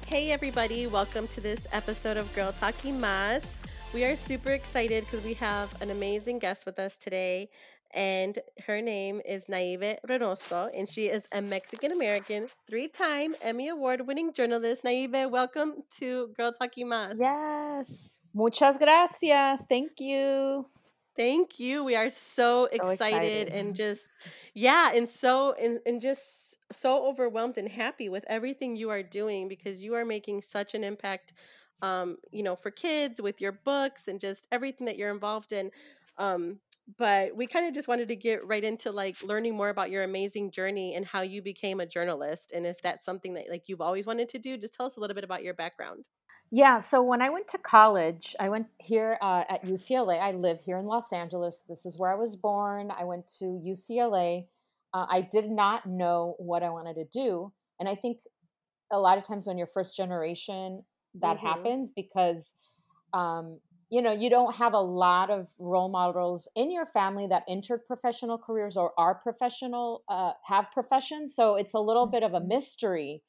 Hey everybody, welcome to this episode of Girl Talking Mas. We are super excited because we have an amazing guest with us today, and her name is Naive Reynoso, and she is a Mexican American, three-time Emmy Award winning journalist. Naive, welcome to Girl Talking Mas. Yes. Muchas gracias. Thank you. Thank you. We are so excited and just just so overwhelmed and happy with everything you are doing because you are making such an impact for kids with your books and just everything that you're involved in. But we kind of just wanted to get right into like learning more about your amazing journey and how you became a journalist, and if that's something that like you've always wanted to do. Just tell us a little bit about your background. Yeah, so when I went to college, I went here at UCLA. I live here in Los Angeles. This is where I was born. I went to UCLA. I did not know what I wanted to do. And I think a lot of times when you're first generation, that Mm-hmm. happens because, you don't have a lot of role models in your family that entered professional careers or are professional, have professions. So it's a little bit of a mystery,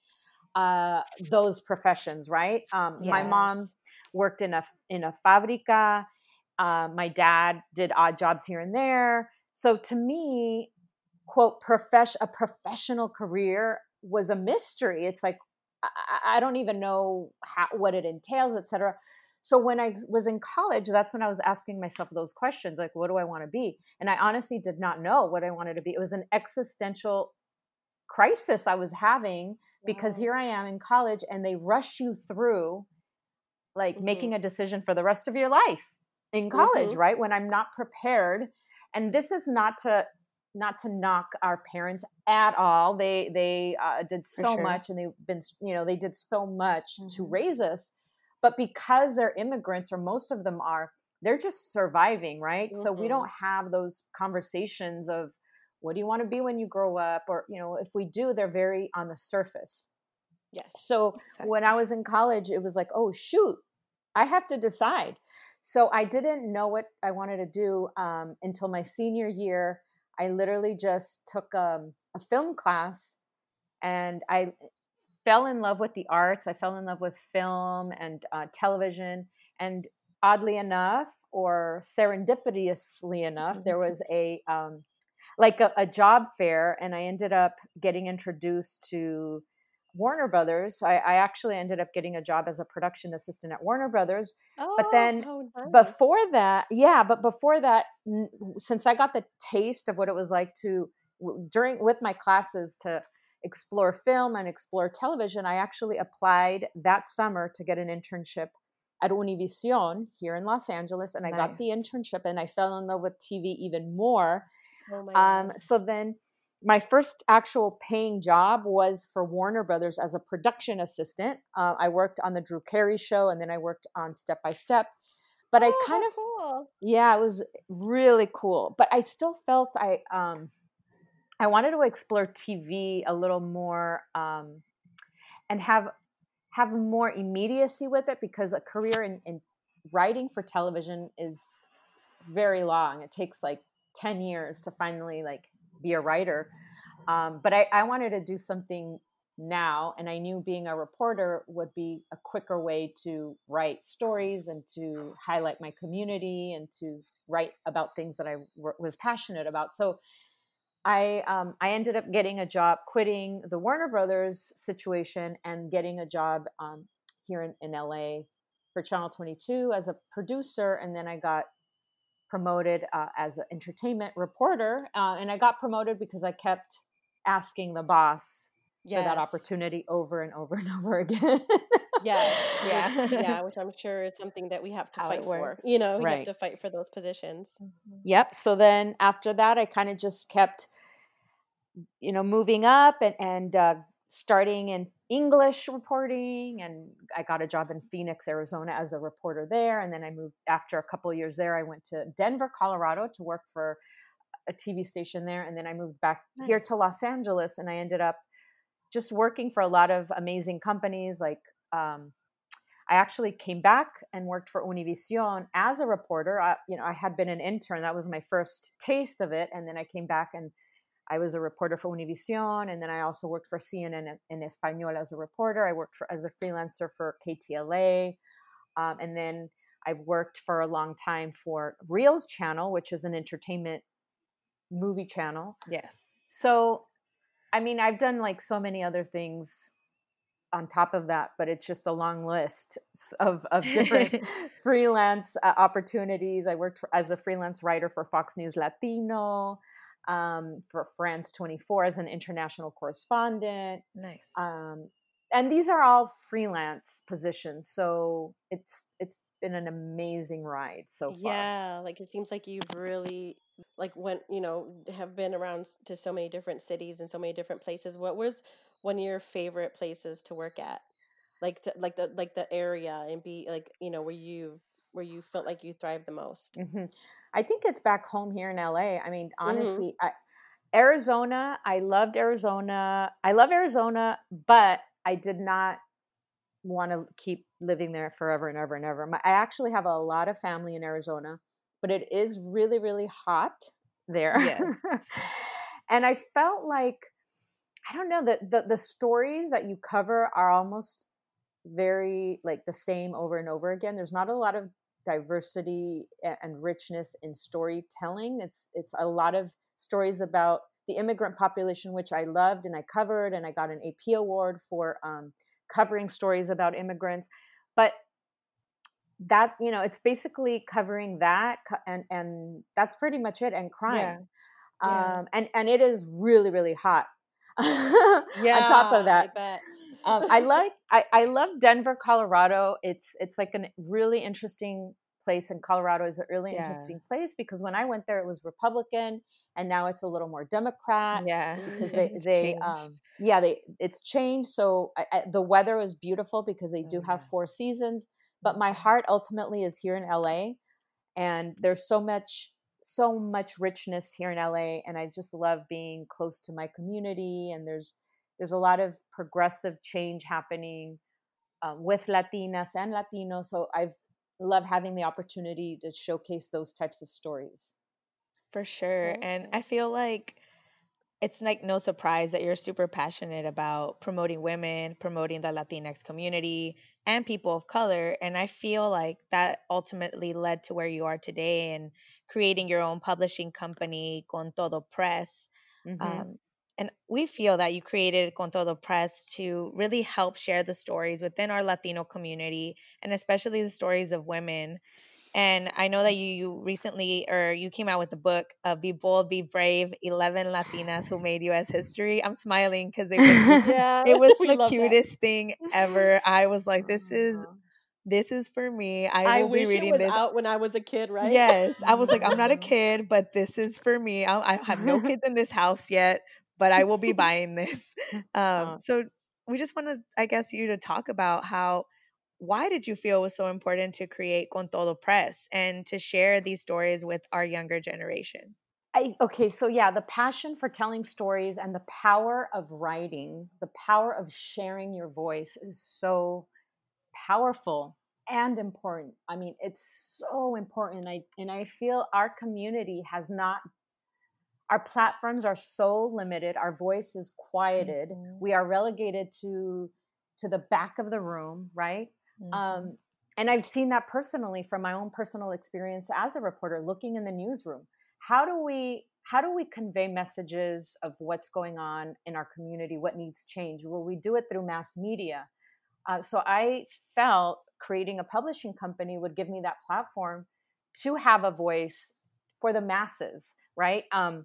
those professions, right? My Yeah. mom worked in a fabrica. My dad did odd jobs here and there. So to me, quote, a professional career was a mystery. It's like I don't even know what it entails, etc. So when I was in college, that's when I was asking myself those questions, like, what do I want to be? And I honestly did not know what I wanted to be. It was an existential crisis I was having because Wow. here I am in college and they rush you through like Mm-hmm. making a decision for the rest of your life in college, Mm-hmm. right? When I'm not prepared. And this is not to knock our parents at all. They did For so sure. much and they did so much to Mm-hmm. raise us. But because they're immigrants, or most of them are, they're just surviving, right? So we Mm-hmm. don't have those conversations of what do you want to be when you grow up? Or, if we do, they're very on the surface. Yes. So when I was in college, it was like, oh, shoot, I have to decide. So I didn't know what I wanted to do until my senior year. I literally just took a film class and I fell in love with the arts. I fell in love with film and television. And oddly enough, or serendipitously enough, there was a job fair, and I ended up getting introduced to Warner Brothers. I actually ended up getting a job as a production assistant at Warner Brothers. But Oh, then how nice. before that, since I got the taste of what it was like to during with my classes to explore film and explore television, I actually applied that summer to get an internship at Univision here in Los Angeles, and I got the internship, and I fell in love with TV even more. Oh my gosh. So then my first actual paying job was for Warner Brothers as a production assistant. I worked on the Drew Carey show, and then I worked on Step by Step. But I Oh, kind how of, cool. yeah, it was really cool. But I still felt I wanted to explore TV a little more, and have more immediacy with it, because a career in writing for television is very long. It takes like 10 years to finally like be a writer. But I wanted to do something now, and I knew being a reporter would be a quicker way to write stories and to highlight my community and to write about things that I was passionate about. So I ended up getting a job, quitting the Warner Brothers situation and getting a job here in LA for Channel 22 as a producer, and then I got promoted as an entertainment reporter. And I got promoted because I kept asking the boss for that Yes. opportunity over and over and over again. Yes. Yeah. Which I'm sure is something that we have to How fight it for. works. You have Right. to fight for those positions. Yep. So then after that, I kind of just kept, moving up and starting in English reporting. And I got a job in Phoenix, Arizona as a reporter there. And then I moved after a couple of years there. I went to Denver, Colorado to work for a TV station there. And then I moved back here to Los Angeles, and I ended up just working for a lot of amazing companies. Like, I actually came back and worked for Univision as a reporter. I had been an intern. That was my first taste of it. And then I came back and I was a reporter for Univision, and then I also worked for CNN in Español as a reporter. I worked as a freelancer for KTLA, and then I worked for a long time for Reels Channel, which is an entertainment movie channel. Yes. So, I mean, I've done like so many other things on top of that, but it's just a long list of different freelance opportunities. I worked as a freelance writer for Fox News Latino, for France 24 as an international correspondent. Nice. And these are all freelance positions. So it's been an amazing ride so far. Yeah, like it seems like you've really like went, have been around to so many different cities and so many different places. What was one of your favorite places to work at? Like the area and be like, where you felt like you thrived the most. Mm-hmm. I think it's back home here in LA. I mean, Mm-hmm. honestly, Arizona, I loved Arizona. I love Arizona, but I did not want to keep living there forever and ever and ever. I actually have a lot of family in Arizona, but it is really, really hot there. Yes. And I felt like, I don't know, the stories that you cover are almost very like the same over and over again. There's not a lot of diversity and richness in storytelling. It's a lot of stories about the immigrant population, which I loved and I covered, and I got an AP award for covering stories about immigrants. But that, it's basically covering that, and that's pretty much it, and crime. Yeah. And it is really, really hot. Yeah, on top of that, I bet. I love Denver, Colorado. It's like a really interesting place, and Colorado is a really interesting place because when I went there, it was Republican, and now it's a little more Democrat. Yeah. Because It's they changed. it's changed. So the weather is beautiful because they do have 4 seasons. But my heart ultimately is here in LA, and there's so much richness here in LA, and I just love being close to my community, and there's a lot of progressive change happening with Latinas and Latinos. So I love having the opportunity to showcase those types of stories. For sure. And I feel like it's like no surprise that you're super passionate about promoting women, promoting the Latinx community and people of color. And I feel like that ultimately led to where you are today and creating your own publishing company, Con Todo Press. Mm-hmm. And we feel that you created Con Todo Press to really help share the stories within our Latino community, and especially the stories of women. And I know that you recently, or you came out with the book, Be Bold, Be Brave, 11 Latinas Who Made U.S. History. I'm smiling because Yeah, it was we the love that. cutest thing ever. I was like, this is for me. I I will be wish it reading was this. out when I was a kid, right? Yes. I was like, I'm not a kid, but this is for me. I have no kids in this house yet, but I will be buying this. So we just want to, I guess, you to talk about why did you feel it was so important to create Con Todo Press and to share these stories with our younger generation? Okay, so yeah, the passion for telling stories and the power of writing, the power of sharing your voice is so powerful and important. I mean, it's so important. I feel our community has not, our platforms are so limited, our voice is quieted. Mm-hmm. We are relegated to the back of the room, right? Mm-hmm. And I've seen that personally from my own personal experience as a reporter looking in the newsroom. How do we convey messages of what's going on in our community, what needs change? Well, we do it through mass media. So I felt creating a publishing company would give me that platform to have a voice for the masses, right?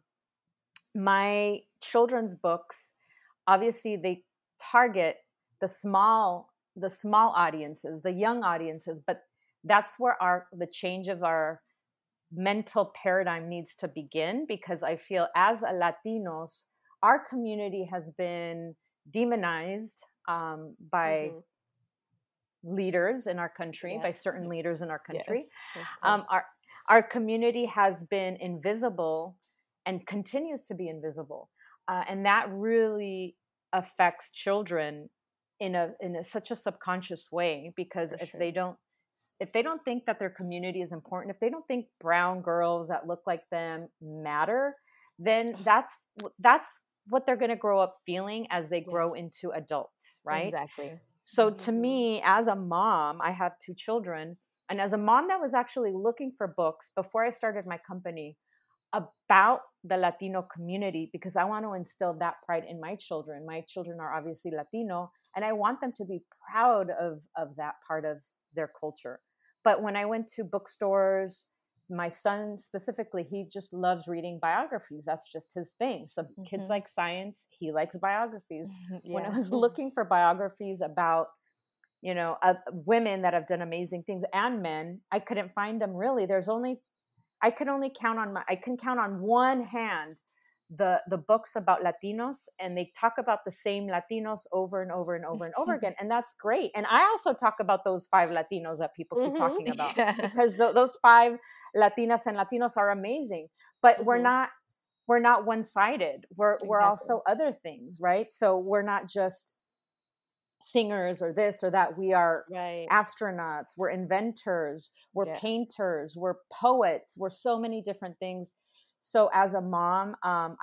My children's books, obviously, they target the small audiences, the young audiences, but that's where the change of our mental paradigm needs to begin, because I feel as a Latinos, our community has been demonized by leaders in our country, by certain leaders in our country. Our community has been invisible and continues to be invisible, and that really affects children in such a subconscious way, because if they don't think that their community is important, if they don't think brown girls that look like them matter, then that's what they're going to grow up feeling as they grow Yes. into adults, right? Exactly. So to Mhm. me, as a mom, I have 2 children, and as a mom that was actually looking for books before I started my company about the Latino community, because I want to instill that pride in my children. My children are obviously Latino, and I want them to be proud of that part of their culture. But when I went to bookstores, my son specifically, he just loves reading biographies. That's just his thing. So kids Mm-hmm. like science, he likes biographies. When I Yeah. was looking for biographies about women that have done amazing things and men, I couldn't find them really. I can count on one hand the books about Latinos, and they talk about the same Latinos over and over and over and over again, and that's great. And I also talk about those 5 Latinos that people keep Mhm. talking about, Yeah. because those 5 Latinas and Latinos are amazing. But Mhm. we're not one-sided. We're Exactly. also other things, right? So we're not just singers or this or that. We are Right. astronauts, we're inventors, we're Yes. painters, we're poets, we're so many different things. So as a mom,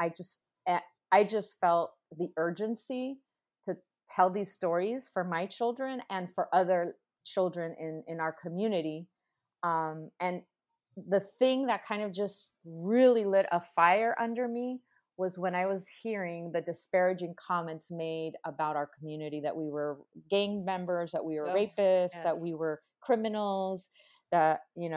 I just felt the urgency to tell these stories for my children and for other children in our community. And the thing that kind of just really lit a fire under me was when I was hearing the disparaging comments made about our community, that we were gang members, that we were Oh, rapists, yes. that we were criminals, that,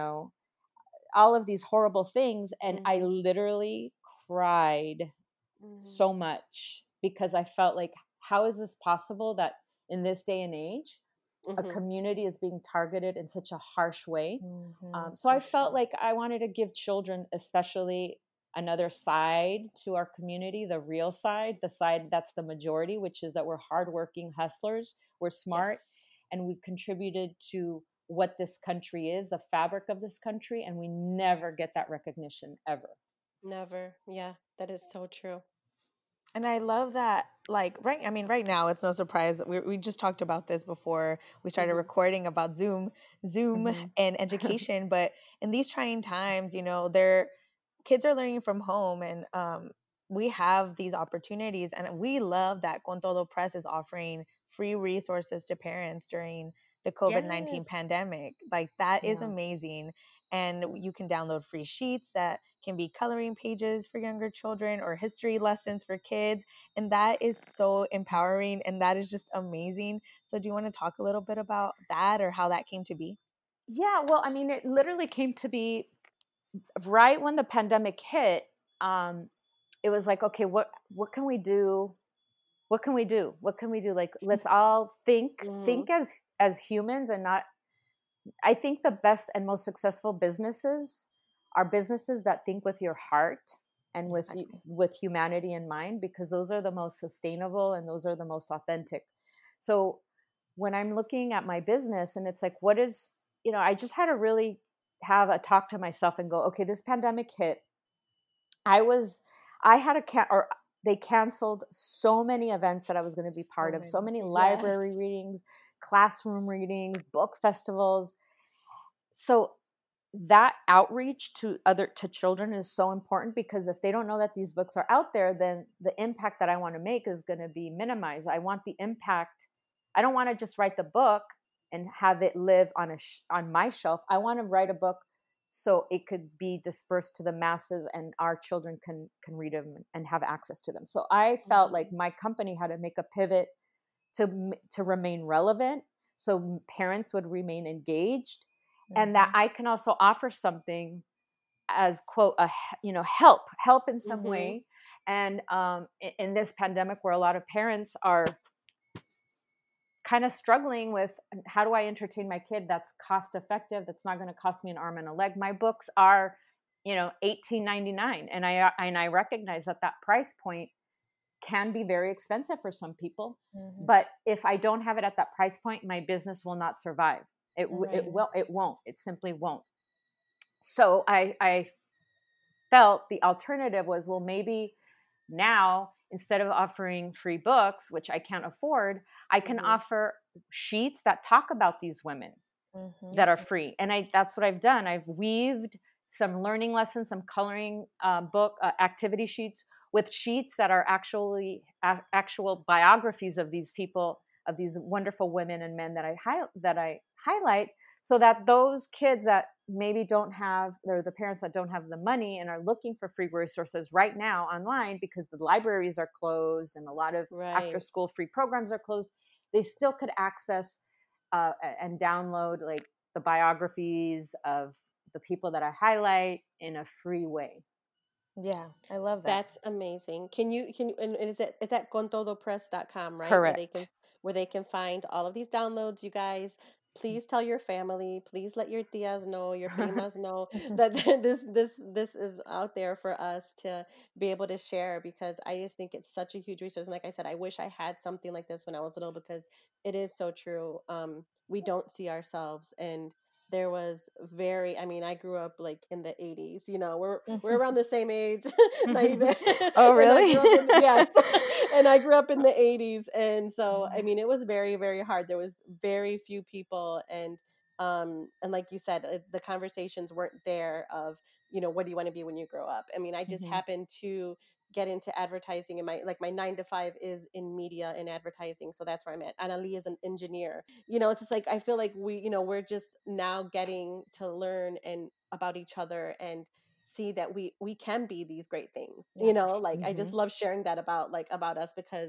all of these horrible things. And I Mhm. literally cried Mhm. so much, because I felt like, how is this possible that in this day and age, a Mhm. community is being targeted in such a harsh way? Mm-hmm. So For I felt sure. like I wanted to give children, especially, another side to our community, the real side, the side that's the majority, which is that we're hardworking hustlers, we're smart, Yes. and we've contributed to what this country is, the fabric of this country, and we never get that recognition ever. Never. Yeah, that is so true. And I love that, like, I mean, right now, it's no surprise that we just talked about this before we started Mhm. recording about Zoom Mm-hmm. and education. But in these trying times, they're kids are learning from home, and we have these opportunities, and we love that Con Todo Press is offering free resources to parents during the COVID-19 Yes. pandemic. Like, that is Yeah. amazing. And you can download free sheets that can be coloring pages for younger children or history lessons for kids. And that is so empowering, and that is just amazing. So, do you want to talk a little bit about that, or how that came to be? Yeah. Well, I mean, it literally came to be right when the pandemic hit. It was like, okay, what can we do? What can we do? What can we do? Like, let's all think Mhm. as humans, and not. I think the best and most successful businesses are businesses that think with your heart and Exactly. with humanity in mind, because those are the most sustainable and those are the most authentic. So when I'm looking at my business, and it's like, what is, I just had to really have a talk to myself and go, okay, this pandemic hit. I was, I had a or they canceled so many events that I was going to be So part of, so many. many Yes. library readings, classroom readings, book festivals. So that outreach to children is so important, because if they don't know that these books are out there, then the impact that I want to make is going to be minimized. I want the impact. I don't want to just write the book and have it live on my shelf. I want to write a book so it could be dispersed to the masses, and our children can read them and have access to them. So I felt like Mhm. my company had to make a pivot to remain relevant, so parents would remain engaged, and that Mm-hmm. I can also offer something as, quote, help in some Mhm. way. And in this pandemic, where a lot of parents are kind of struggling with, how do I entertain my kid that's cost effective, that's not going to cost me an arm and a leg. My books are $18.99, and I recognize that that price point can be very expensive for some people. Mm-hmm. But if I don't have it at that price point, my business will not survive. Right. It won't. It simply won't. So I felt the alternative was, well, maybe now, instead of offering free books, which I can't afford, I can Mhm. offer sheets that talk about these women Mm-hmm. that are Exactly. free. And that's what I've done. I've weaved some learning lessons, some coloring book activity sheets with sheets that are actually actual biographies of these people, of these wonderful women and men that I highlight, so that those kids that maybe don't have, or the parents that don't have the money and are looking for free resources right now online because the libraries are closed and a lot of after Right. school free programs are closed, they still could access and download like the biographies of the people that I highlight in a free way. Yeah, I love that. That's amazing. And is it contodopress.com, right? Correct. Where they can find all of these downloads, you guys. Please tell your family, please let your tias know, your primas know that this is out there for us to be able to share, because I just think it's such a huge resource. And like I said, I wish I had something like this when I was little, because it is so true. We don't see ourselves, and there was I mean, I grew up like in the 80s, we're around the same age. Naive. Oh, And I really? grew up yes. And I grew up in the 80s, and so I mean, it was very, very hard. There was very few people, and like you said, the conversations weren't there of, what do you want to be when you grow up? I mean, I just Mhm. happened to get into advertising, and my 9 to 5 is in media and advertising, so that's where I'm at. Anali is an engineer. It's just like, I feel like we're just now getting to learn and about each other, and see that we can be these great things. Yeah, for Like, I just Mhm. love sharing that about us, because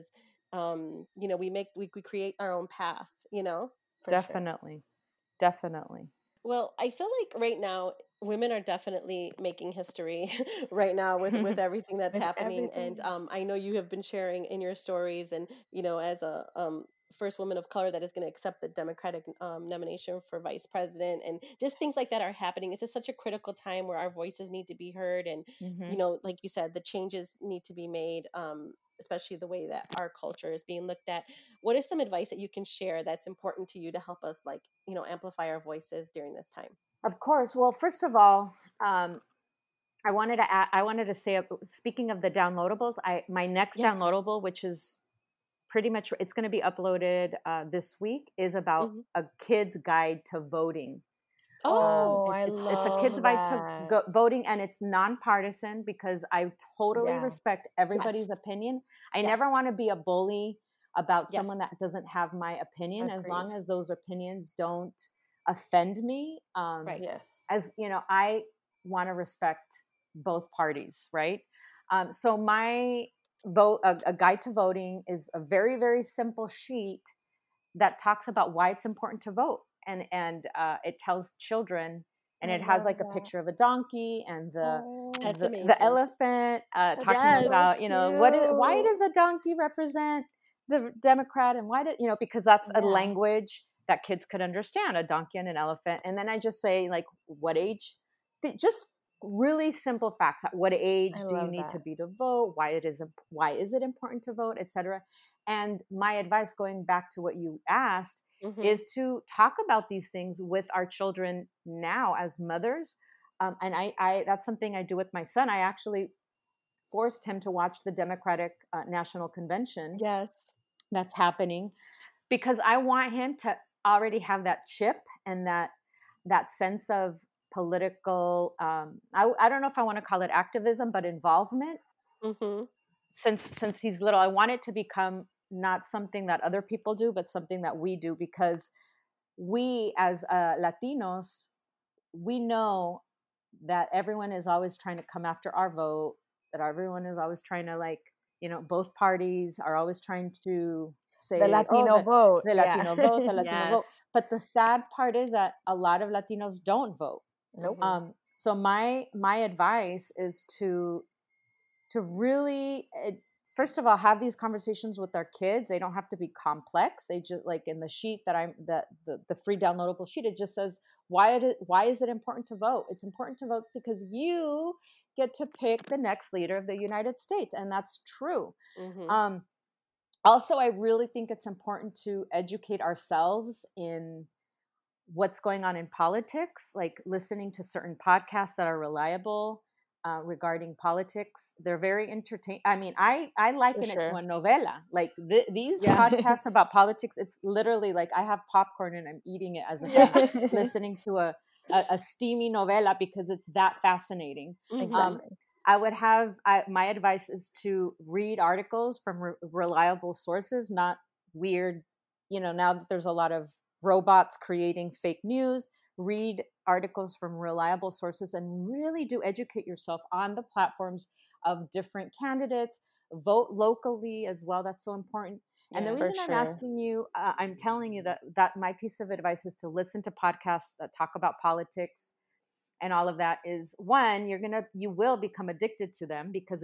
we create our own path. for sure. Definitely. Definitely. Well, I feel like right now women are definitely making history right now with everything that's With happening. And everything. I know you have been sharing in your stories, and as a first woman of color that is going to accept the Democratic nomination for vice president, and just things like that are happening. It's just such a critical time where our voices need to be heard, and Mhm. like you said, the changes need to be made. Especially the way that our culture is being looked at. What is some advice that you can share that's important to you to help us, like, amplify our voices during this time? Of course. Well, first of all, I wanted to say, speaking of the downloadables, my next Yes. downloadable, which is pretty much, it's going to be uploaded this week, is about Hmm. a kid's guide to voting. Oh, Oh, I It's a kid's love guide to that. voting, and it's nonpartisan because I totally Yeah, respect yes. everybody's opinion. I Yes. never want to be a bully about Yes. someone that doesn't have my opinion, as agreed. long as those opinions don't offend me. Right. Yes. As you know, I want to respect both parties, right? So my a guide to voting is a very, very simple sheet that talks about why it's important to vote, and it tells children, and I it has love like a that. picture of a donkey and the Oh, That's the amazing. elephant, talking that's Yes. so about why cute. does a donkey represent the Democrat, and why did because that's a Yeah, language that kids could understand, a donkey and an elephant. And then I just say, like, what age, just really simple facts. At what I age do you love need to that. be to vote? Why is it important to vote, etc. And my advice, going back to what you asked, Hmm. is to talk about these things with our children now as mothers. And I that's something I do with my son. I actually forced him to watch the Democratic National Convention Yes. that's happening, because I want him to already have that chip and that sense of political. I don't know if I want to call it activism, but involvement. Hmm. Since he's little, I want it to become not something that other people do, but something that we do, because we as Latinos, we know that everyone is always trying to come after our vote, that everyone is always trying to, like, both parties are always trying to The say, oh, Latino vote. the Yeah. Latino vote, the Latino vote. Yes. But the sad part is that a lot of Latinos don't vote. Nope. Hmm. So my advice is to really, first of all, have these conversations with our kids. They don't have to be complex. They just, like in the sheet the free downloadable sheet, it just says, why is it important to vote? It's important to vote because you get to pick the next leader of the United States, and that's true. Hmm. um, Also, I really think it's important to educate ourselves in what's going on in politics, like listening to certain podcasts that are reliable regarding politics. They're very entertaining. I mean, I For liken it to sure. a novela. Like these Yeah. podcasts about politics, it's literally like I have popcorn and I'm eating it as if Yeah. I'm listening to a steamy novela because it's that fascinating. Exactly. My advice is to read articles from reliable sources, not weird, now that there's a lot of robots creating fake news, read articles from reliable sources and really do educate yourself on the platforms of different candidates. Vote locally as well. That's so important. And the Yeah. For reason I'm sure. asking you, I'm telling you that my piece of advice is to listen to podcasts that talk about politics and all of that is one, you will become addicted to them because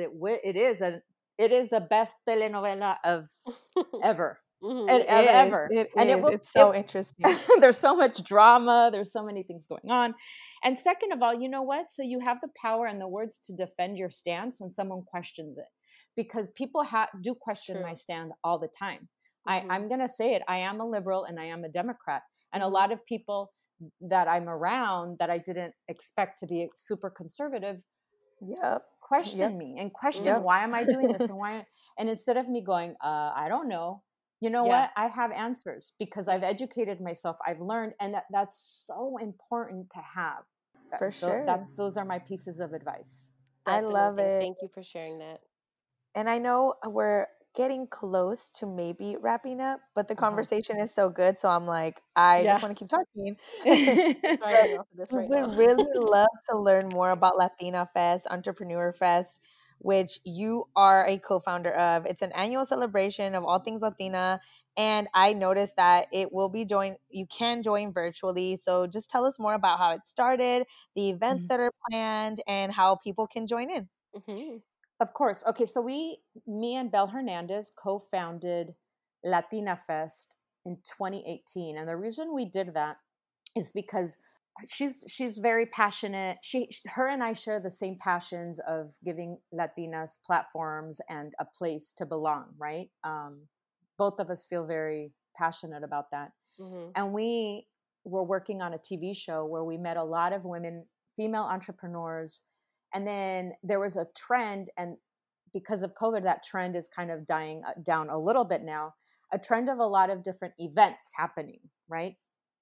it is the best telenovela of ever. Mhm. Of ever. It And is. It's so interesting. there's so much drama, there's so many things going on. And second of all, you know what? So you have the power and the words to defend your stance when someone questions it. Because people do question my True. stand all the time. Mhm. I'm going to say it. I am a liberal and I am a Democrat. And a Mhm. lot of people that I'm around that I didn't expect to be super conservative Yep. question me and question Yep. why am I doing this and instead of me going, I don't know, you know Yeah. what? I have answers because I've educated myself. I've learned, and that's so important to have. For sure. Those are my pieces of advice. I That's love amazing. it. Thank you for sharing that. And I know we're getting close to maybe wrapping up, but the Uh-huh. conversation is so good. So I'm like, I just Yeah. want to keep talking. I'm But driving off of this we right would now. really love to learn more about Latina Fest, Entrepreneur Fest, which you are a co founder of. It's an annual celebration of all things Latina. And I noticed that you can join virtually. So just tell us more about how it started, the events Mhm. that are planned, and how people can join in. Mhm. Of course. Okay, so me and Belle Hernandez co-founded Latina Fest in 2018, and the reason we did that is because she's very passionate. Her and I share the same passions of giving Latinas platforms and a place to belong. Right? Both of us feel very passionate about that, Mhm. and we were working on a TV show where we met a lot of women, female entrepreneurs, and then there was a trend, and because of COVID, that trend is kind of dying down a little bit now. A trend of a lot of different events happening, right?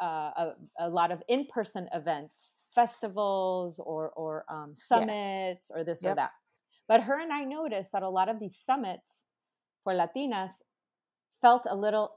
A lot of in-person events, festivals, or Yes. summits, or this or Yep. that. But her and I noticed that a lot of these summits for Latinas felt a little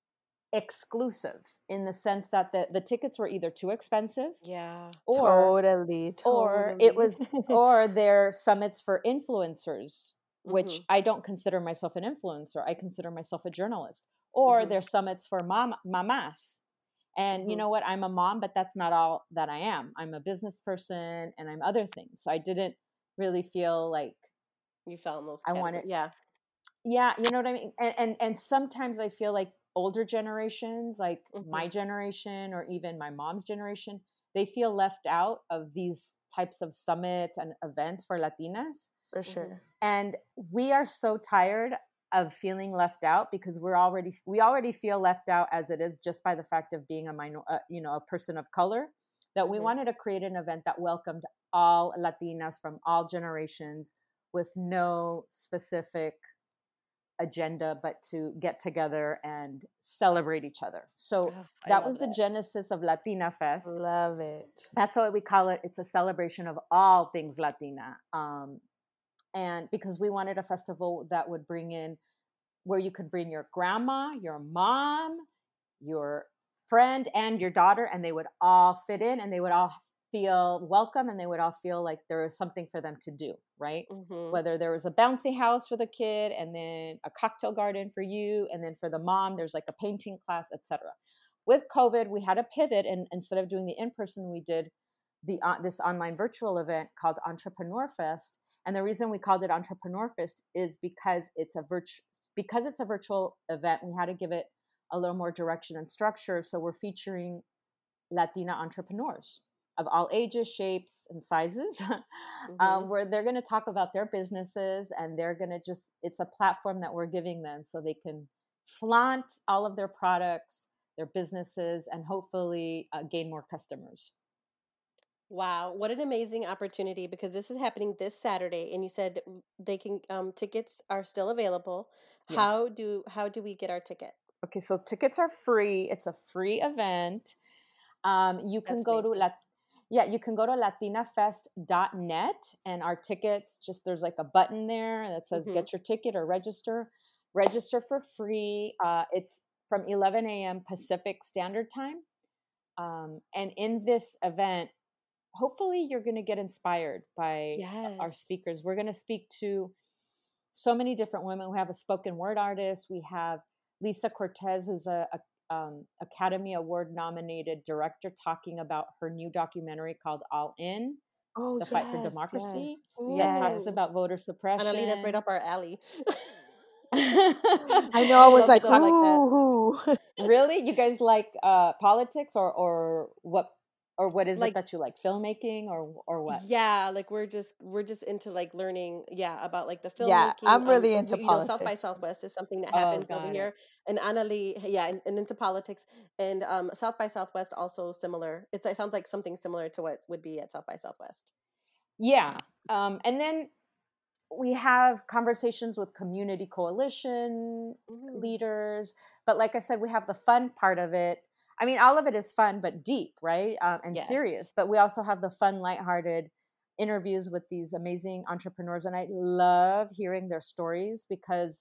exclusive in the sense that the tickets were either too expensive Yeah. or Totally. or it Totally. was or they're summits for influencers, which Mhm. I don't consider myself an influencer. I consider myself a journalist. Or Mhm. they're summits for mamas. And you Mhm. know what? I'm a mom, but that's not all that I am. I'm a business person and I'm other things. So I didn't really feel like You fell in those I wanted, categories. Yeah. yeah, you know what I mean? And sometimes I feel like older generations, like my Mhm. generation or even my mom's generation, they feel left out of these types of summits and events for Latinas. For Mhm. sure. And we are so tired of feeling left out because we already feel left out as it is just by the fact of being a person of color, that we Mhm. wanted to create an event that welcomed all Latinas from all generations with no specific agenda but to get together and celebrate each other. So Oh, I that love was the that. genesis of Latina Fest. Love it. That's what we call it. It's a celebration of all things Latina. And because we wanted a festival that would bring in where you could bring your grandma, your mom, your friend, and your daughter, and they would all fit in and they would all feel welcome and they would all feel like there was something for them to do, right? Mhm. Whether there was a bouncy house for the kid and then a cocktail garden for you, and then for the mom, there's like a painting class, etc. With COVID, we had a pivot, and instead of doing the in-person, we did this online virtual event called Entrepreneur Fest. And the reason we called it Entrepreneur Fest is because it's a virtual event. We had to give it a little more direction and structure. So we're featuring Latina entrepreneurs of all ages, shapes, and sizes, Mhm. where they're going to talk about their businesses and they're going to it's a platform that we're giving them so they can flaunt all of their products, their businesses, and hopefully gain more customers. Wow, what an amazing opportunity because this is happening this Saturday and you said they can tickets are still available. Yes. How do we get our ticket? Okay, so tickets are free. It's a free event. You can That's go to amazing. Yeah, you can go to latinafest.net, and our tickets, just there's like a button there that says Mm-hmm. get your ticket or register for free. It's from 11 a.m. Pacific Standard Time. And in this event, hopefully you're going to get inspired by our Yes. speakers. We're going to speak to so many different women. We have a spoken word artist. We have Lisa Cortez, who's a Academy Award nominated director, talking about her new documentary called All In, Oh The Fight for yes, yes, Democracy, that talks yes. Ooh. about voter Annalie, that's right suppression. up our alley. I know. I was Love It like, stuff talks, like that. ooh. really? You guys like politics, or what is it Like, that you like? Filmmaking or what? yeah, like we're just into like learning, yeah, about like the Yeah, filmmaking. I'm really into South by politics. Southwest is something that Oh, happens over got it. here, and Annalie, yeah, and into politics, and South by Southwest also similar. It sounds like something similar to what would be at South by Southwest. Yeah. And then we have conversations with community coalition Mm. leaders. But like I said, we have the fun part of it. I mean, all of it is fun, but deep, right? And Yes. serious. But we also have the fun, lighthearted interviews with these amazing entrepreneurs. And I love hearing their stories because,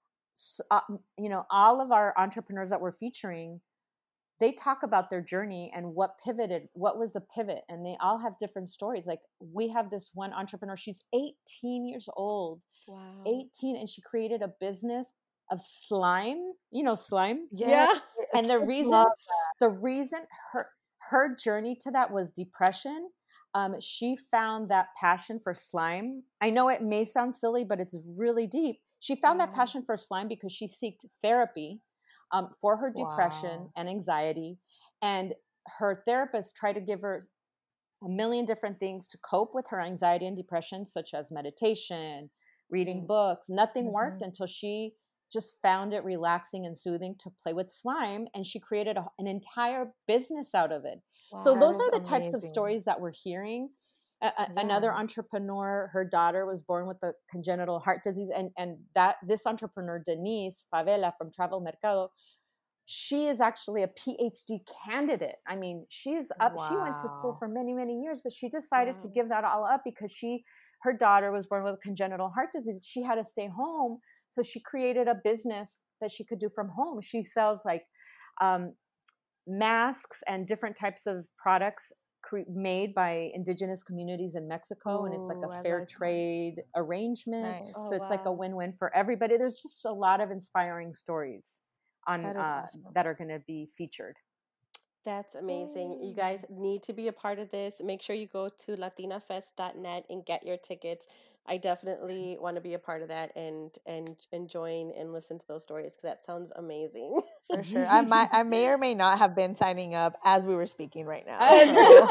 all of our entrepreneurs that we're featuring, they talk about their journey and what was the pivot, and they all have different stories. Like, we have this one entrepreneur, she's 18 years old, Wow. 18, and she created a business of slime, slime. Yes, Yeah. And the kids reason love. the reason her journey to that was depression. She found that passion for slime. I know it may sound silly, but it's really deep. She found that Wow. passion for slime because she sought therapy for her depression Wow. and anxiety. And her therapist tried to give her a million different things to cope with her anxiety and depression, such as meditation, reading Mm. books. Nothing Hmm. worked until she just found it relaxing and soothing to play with slime. And she created an entire business out of it. So That those Wow. is are the types of amazing. stories that we're hearing. Yeah. Another entrepreneur, her daughter was born with a congenital heart disease. And that this entrepreneur, Denise Favela from Travel Mercado, she is actually a PhD candidate. I mean, she went to school Wow. for many, many years, but she decided to Wow. give that all up because her daughter was born with congenital heart disease. She had to stay home. So she created a business that she could do from home. She sells like um, masks and different types of products made by indigenous communities in Mexico. And it's like a Ooh, I fair like that. trade arrangement. Oh Nice. So it's like a wow. win-win for everybody. There's just a lot of inspiring stories on That is awesome. that are going to be featured. That's amazing. You Yay. guys need to be a part of this. Make sure you go to latinafest.net and get your tickets. I definitely want to be a part of that and join and listen to those stories because that sounds amazing. For sure. I may or may not have been signing up as we were speaking right now. And So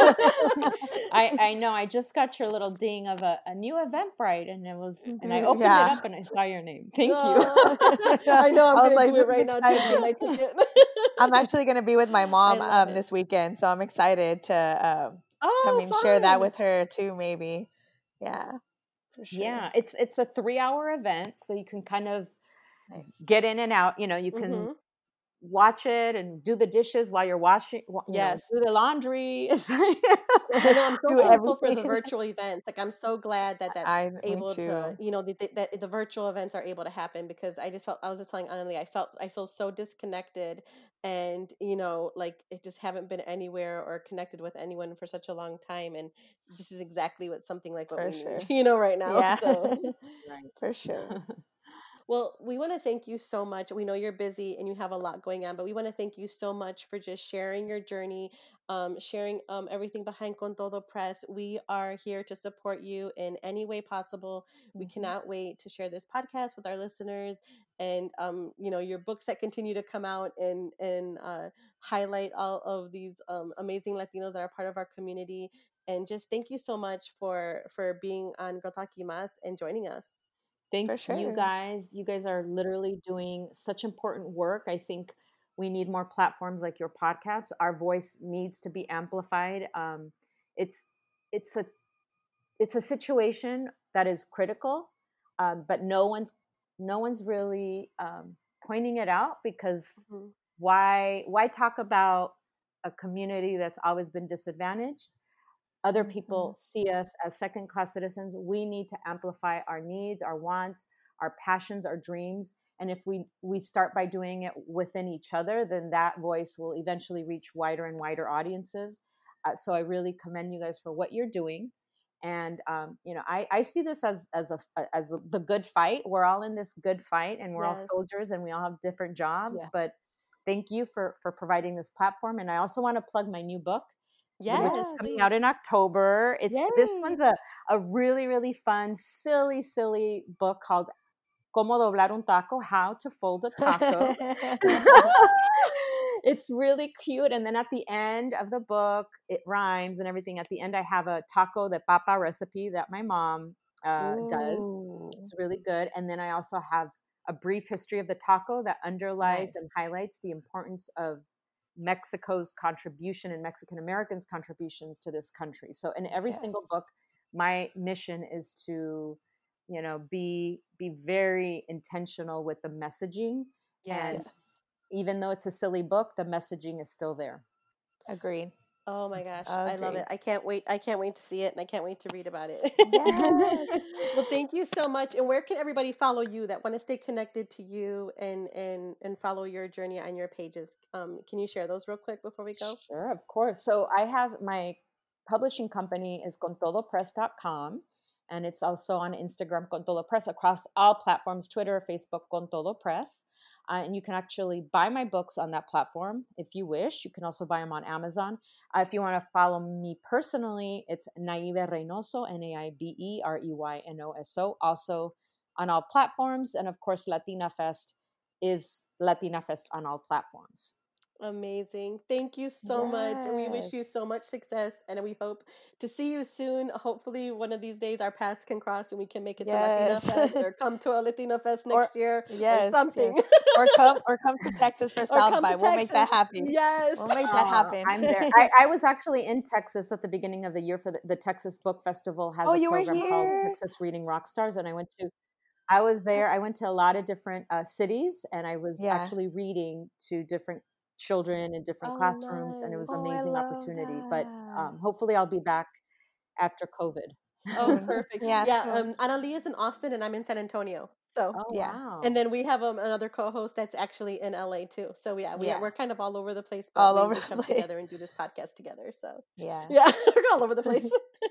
I know. I just got your little ding of a new Eventbrite, and I dude, opened it yeah. up and I saw your name. Thank you. oh, I know I'm I was gonna like, do it this is right now too to get exciting. my ticket. I'm actually gonna be with my I mom love it. this weekend, so I'm excited to come Oh, and share that fun. with her too, maybe. Yeah, for sure. Yeah, it's a 3-hour event, so you can kind of Nice. get in and out. You can Mm-hmm. watch it and do the dishes while you're washing, Yes. do the laundry. I know I'm so Do thankful for the everything. virtual events. Like I'm so glad that that's Me able to, too. that the virtual events are able to happen because I was just telling Annalie, I feel so disconnected and, like I just haven't been anywhere or connected with anyone for such a long time. And this is exactly something like what For we need, sure. right now. Yeah. So. Right. For sure. Well, we want to thank you so much. We know you're busy and you have a lot going on, but we want to thank you so much for just sharing your journey, sharing everything behind Con Todo Press. We are here to support you in any way possible. We Mhm. cannot wait to share this podcast with our listeners and, your books that continue to come out and highlight all of these amazing Latinos that are part of our community. And just thank you so much for being on Gotaki Mas and joining us. Thank For you sure. guys. You guys are literally doing such important work. I think we need more platforms like your podcast. Our voice needs to be amplified. It's it's a it's a situation that is critical, but no one's really pointing it out because Mhm. why talk about a community that's always been disadvantaged? other people see us as second-class citizens. We need to amplify our needs, our wants, our passions, our dreams. And if we start by doing it within each other, then that voice will eventually reach wider and wider audiences. So I really commend you guys for what you're doing. And I see this as the good fight. We're all in this good fight, and we're all soldiers, and we all have different jobs. But thank you for providing this platform. And I also want to plug my new book, which is coming out in October. This one's a really, really fun, silly book called Cómo doblar un taco, how to fold a taco. It's really cute. And then at the end of the book, it rhymes and everything. At the end, I have a taco de papa recipe that my mom does. It's really good. And then I also have a brief history of the taco that underlies and highlights the importance of Mexico's contribution and Mexican Americans' contributions to this country. So in every single book, my mission is to, be very intentional with the messaging. And even though it's a silly book, the messaging is still there. Agreed. Oh my gosh, I love it. I can't wait to see it, and I can't wait to read about it. Well, thank you so much. And where can everybody follow you that want to stay connected to you and follow your journey on your pages? Can you share those real quick before we go? Sure, of course. So I have my publishing company is contodopress.com, and it's also on Instagram, Con Todo Press, across all platforms, Twitter, Facebook, Con Todo Press. And you can actually buy my books on that platform if you wish. You can also buy them on Amazon. If you want to follow me personally, it's Naibe Reynoso, Naibe Reynoso, also on all platforms. And of course, Latina Fest is Latina Fest on all platforms. Amazing. Thank you so much. And we wish you so much success, and we hope to see you soon. Hopefully one of these days our paths can cross and we can make it to Latina Fest or come to a Latina Fest next year or something. Or come to Texas for South by. We'll make that happen. Yes. We'll make that happen. I'm there. I was actually in Texas at the beginning of the year for the Texas Book Festival has a program called Texas Reading Rockstars, and I was there. I went to a lot of different cities, and I was actually reading to different children in different classrooms, and it was an amazing opportunity. But hopefully I'll be back after COVID. Oh, perfect. Annalie is in Austin, and I'm in San Antonio. So wow. And then we have another co-host that's actually in LA too. So we're kind of all over the place. But all over we come together and do this podcast together. So yeah, we're all over the place.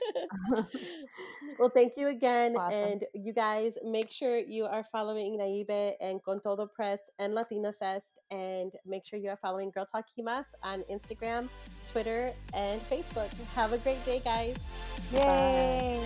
Well, thank you again. Awesome. And you guys, make sure you are following Naibe and Con Todo Press and Latina Fest, and make sure you are following Girl Talk Himas on Instagram, Twitter, and Facebook. Have a great day, guys. Yay. Bye.